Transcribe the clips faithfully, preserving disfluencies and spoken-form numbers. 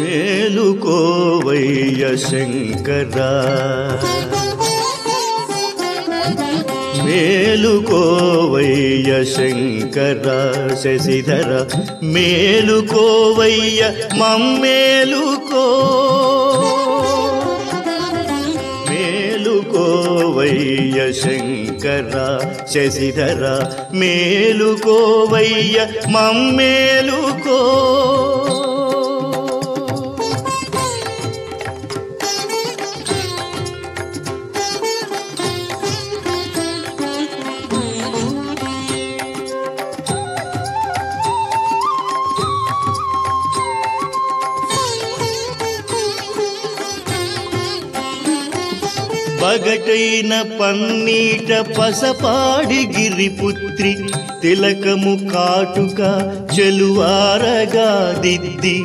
మేలుకోవయ్య శంకరా, మేలుకోవయ్య శంకరా శశిధర, మేలుకోవయ్య మమ్మేలుకో, మేలుకోవయ్య శంకరా శశిధర, మేలుకోవయ్య మమ్మేలుకో. పగటైన పన్నీట పసపాడి గిరిపుత్రి, తిలకము కాటుక చెలువారగా దిద్ది,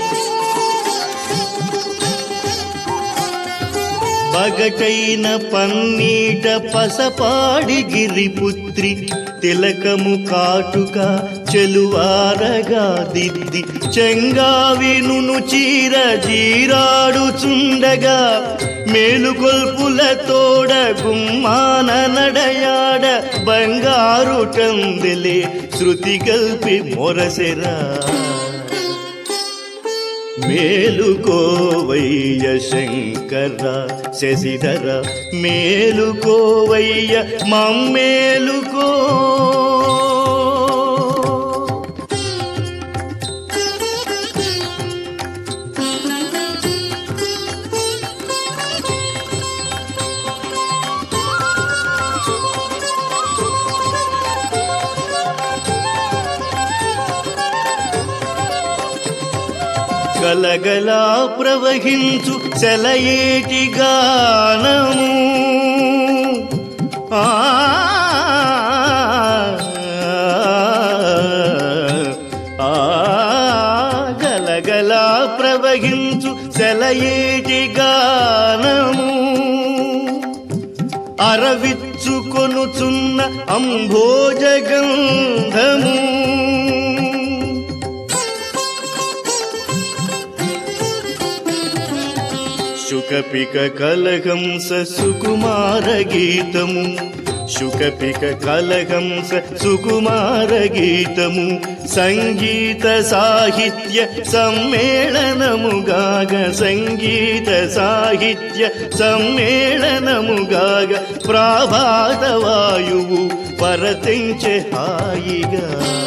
పగటైన పన్నీట పసపాడి గిరిపుత్రి, తిలకము కాటుక చెలువారగా దిద్ది, చెంగావిను చీర జీరాడుచుండగా, మేలుకొల్పుల తోడ గుమ్మాన నడయాడ, బంగారు టందెలే శృతి కల్పి మొరసెరా. మేలుకోవయ్య శంకరా శశిధర, మేలుకోవయ్య మమ్మేలుకో. గలగలా ప్రవహించు సెలయేటి గానము, ఆ గలగలా ప్రవహించు సెలయేటి గానము, అరవిచ్చుకొనుచున్న అంభోజగంధము, శుకపిక కలహంస సుకుమార గీతము, శుకపిక కలహంస సుకుమార గీతము, సంగీత సాహిత్య సమ్మేళనముగాగ, సంగీత సాహిత్య సమ్మేళనముగాగ, ప్రాభాత వాయువు పరతించే హాయిగా.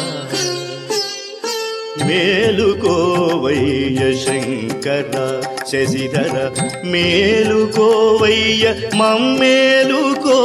మేలుకోవయ్య శంకరా శశిధర, మేలుకోవయ్య మమ్మేలుకో.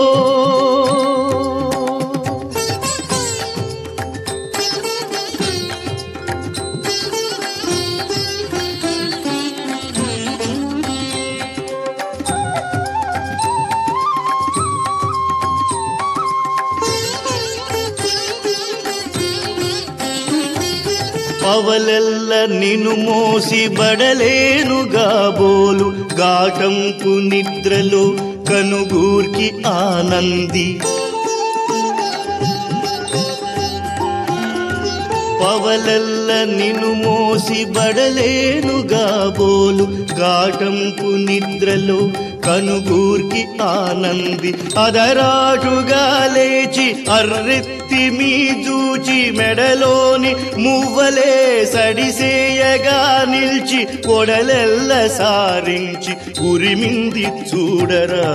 పవలెల్ల నిను మోసి బడలేనుగా బోలు, గాటంపు నిద్రలో కనుగూర్కి ఆనంది, పవలెల్ల నిను మోసి బడలేనుగా బోలు, గాటంపు నిద్రలో కనుగూర్కి ఆనంది, అదరాటుగా లేచి అర్రెత్తి మీ జూచి, మెడలోని మువ్వలే సడిసేయగా నిల్చి, కొడలెల్ల సారించి ఉరిమింది చూడరా.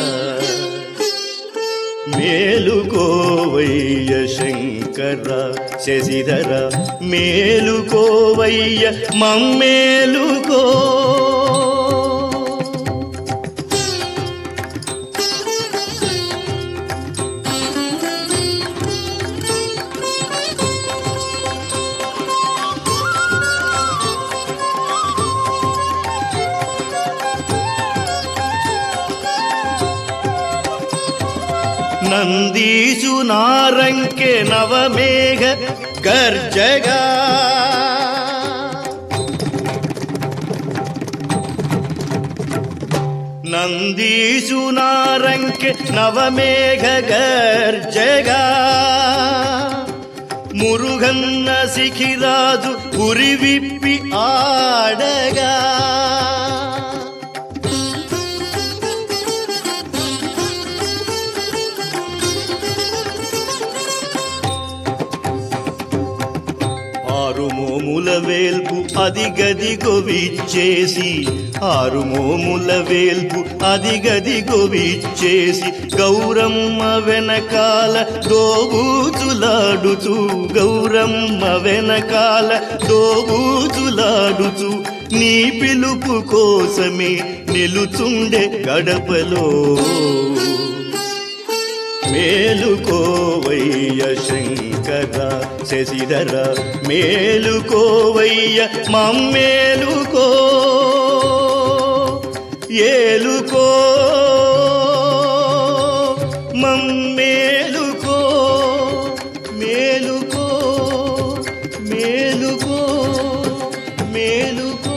మేలుకోవయ్య శంకరా శశిధర, మేలుకోవయ్య మమ్మేలుకో. నందీసు నారంకె నవమేఘ గర్జగా, నందీసు నారంకె నవమేఘ గర్జగా, మురుగన్న శిఖిరాజు పురి విప్పి ఆడగా ఆరు మోముల వేల్పు అదిగదిగో విచ్చేసి ఆరు మోముల వేల్పు అదిగదిగో విచ్చేసి గౌరమ్మ వెనకాల దోబూచులాడుచు గౌరమ్మ వెనకాల దోబూచులాడుచు నీ పిలుపు కోసమే నిలుచుండే గడపలో మేలుకోవయ్య శంకర శశిధర మేలుకోవయ్య మమ్మేలుకో ఏలుకో మమ్మేలుకో మేలుకో మేలుకో మేలుకో